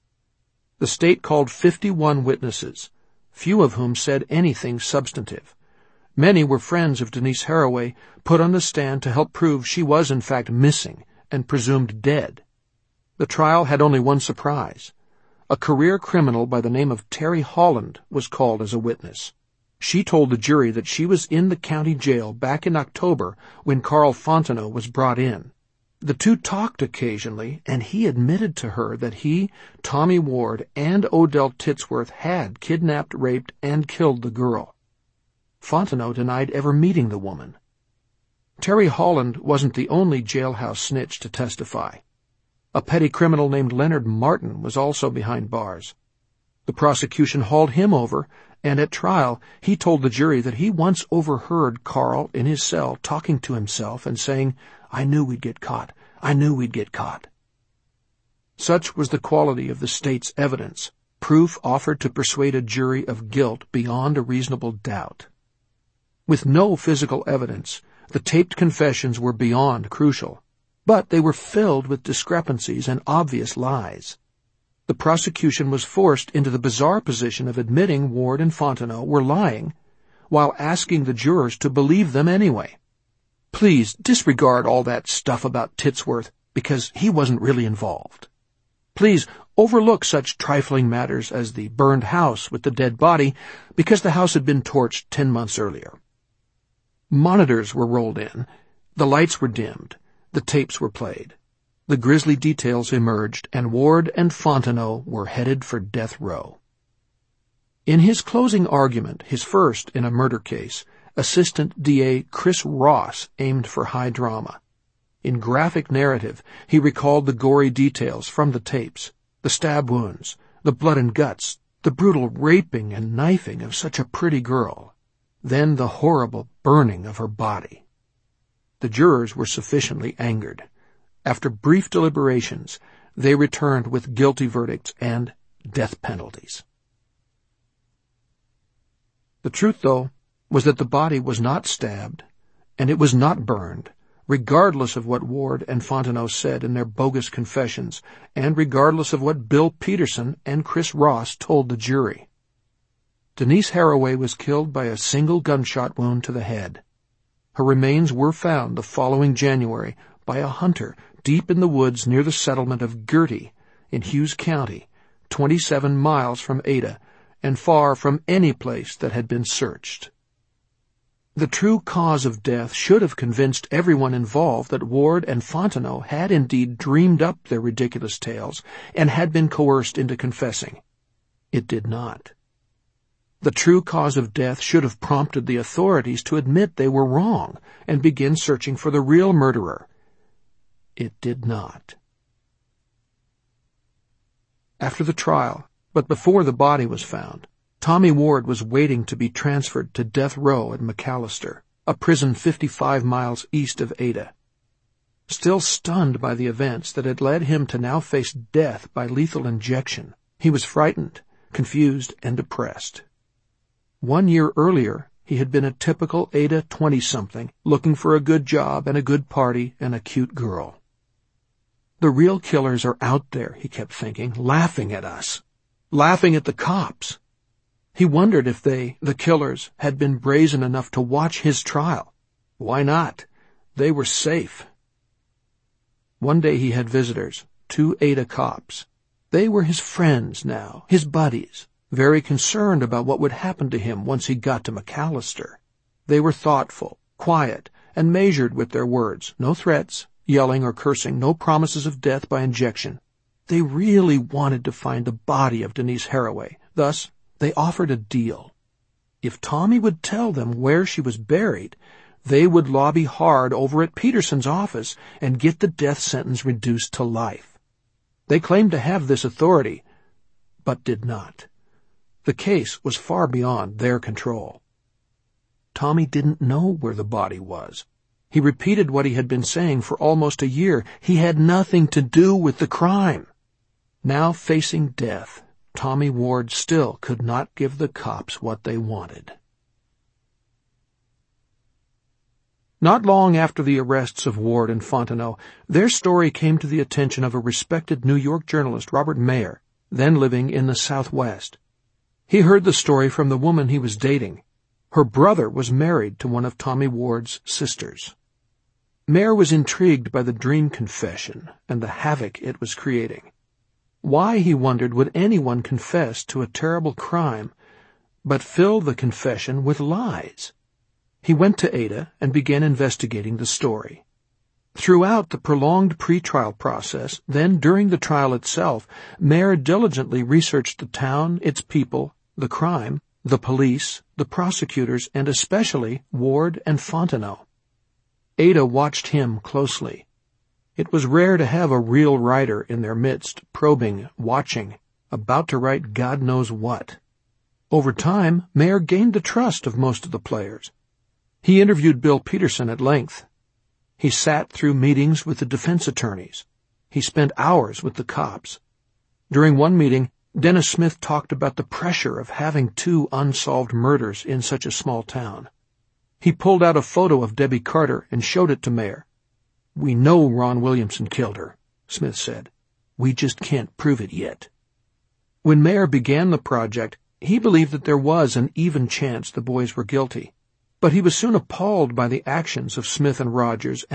The state called 51 witnesses, few of whom said anything substantive. Many were friends of Denise Haraway, put on the stand to help prove she was in fact missing and presumed dead. The trial had only one surprise. A career criminal by the name of Terry Holland was called as a witness. She told the jury that she was in the county jail back in October when Carl Fontenot was brought in. The two talked occasionally, and he admitted to her that he, Tommy Ward, and Odell Titsworth had kidnapped, raped, and killed the girl. Fontenot denied ever meeting the woman. Terry Holland wasn't the only jailhouse snitch to testify. A petty criminal named Leonard Martin was also behind bars. The prosecution hauled him over, and at trial he told the jury that he once overheard Carl in his cell talking to himself and saying, "I knew we'd get caught. I knew we'd get caught." Such was the quality of the state's evidence, proof offered to persuade a jury of guilt beyond a reasonable doubt. With no physical evidence, the taped confessions were beyond crucial, but they were filled with discrepancies and obvious lies. The prosecution was forced into the bizarre position of admitting Ward and Fontenot were lying, while asking the jurors to believe them anyway. Please disregard all that stuff about Titsworth, because he wasn't really involved. Please overlook such trifling matters as the burned house with the dead body, because the house had been torched 10 months earlier. Monitors were rolled in, the lights were dimmed, the tapes were played. The grisly details emerged, and Ward and Fontenot were headed for death row. In his closing argument, his first in a murder case, Assistant D.A. Chris Ross aimed for high drama. In graphic narrative, he recalled the gory details from the tapes, the stab wounds, the blood and guts, the brutal raping and knifing of such a pretty girl, then the horrible burning of her body. The jurors were sufficiently angered. After brief deliberations, they returned with guilty verdicts and death penalties. The truth, though, was that the body was not stabbed, and it was not burned, regardless of what Ward and Fontenot said in their bogus confessions, and regardless of what Bill Peterson and Chris Ross told the jury. Denise Haraway was killed by a single gunshot wound to the head. Her remains were found the following January by a hunter deep in the woods near the settlement of Gerty in Hughes County, 27 miles from Ada, and far from any place that had been searched. The true cause of death should have convinced everyone involved that Ward and Fontenot had indeed dreamed up their ridiculous tales and had been coerced into confessing. It did not. The true cause of death should have prompted the authorities to admit they were wrong and begin searching for the real murderer. It did not. After the trial, but before the body was found, Tommy Ward was waiting to be transferred to death row at McAllister, a prison 55 miles east of Ada. Still stunned by the events that had led him to now face death by lethal injection, he was frightened, confused, and depressed. 1 year earlier, he had been a typical Ada 20-something, looking for a good job and a good party and a cute girl. The real killers are out there, he kept thinking, laughing at us, laughing at the cops. He wondered if they, the killers, had been brazen enough to watch his trial. Why not? They were safe. One day he had visitors, 2 Ada cops. They were his friends now, his buddies, very concerned about what would happen to him once he got to McAllister. They were thoughtful, quiet, and measured with their words. No threats, yelling or cursing, no promises of death by injection. They really wanted to find the body of Denise Haraway. Thus, they offered a deal. If Tommy would tell them where she was buried, they would lobby hard over at Peterson's office and get the death sentence reduced to life. They claimed to have this authority, but did not. The case was far beyond their control. Tommy didn't know where the body was. He repeated what he had been saying for almost a year. He had nothing to do with the crime. Now facing death, Tommy Ward still could not give the cops what they wanted. Not long after the arrests of Ward and Fontenot, their story came to the attention of a respected New York journalist, Robert Mayer, then living in the Southwest. He heard the story from the woman he was dating. Her brother was married to one of Tommy Ward's sisters. Mayer was intrigued by the dream confession and the havoc it was creating. Why, he wondered, would anyone confess to a terrible crime, but fill the confession with lies? He went to Ada and began investigating the story. Throughout the prolonged pre-trial process, then during the trial itself, Mayer diligently researched the town, its people, the crime, the police, the prosecutors, and especially Ward and Fontenot. Ada watched him closely. It was rare to have a real writer in their midst, probing, watching, about to write God knows what. Over time, Mayer gained the trust of most of the players. He interviewed Bill Peterson at length. He sat through meetings with the defense attorneys. He spent hours with the cops. During one meeting, Dennis Smith talked about the pressure of having 2 unsolved murders in such a small town. He pulled out a photo of Debbie Carter and showed it to Mayer. "We know Ron Williamson killed her," Smith said. "We just can't prove it yet." When Mayer began the project, he believed that there was an even chance the boys were guilty. But he was soon appalled by the actions of Smith and Rogers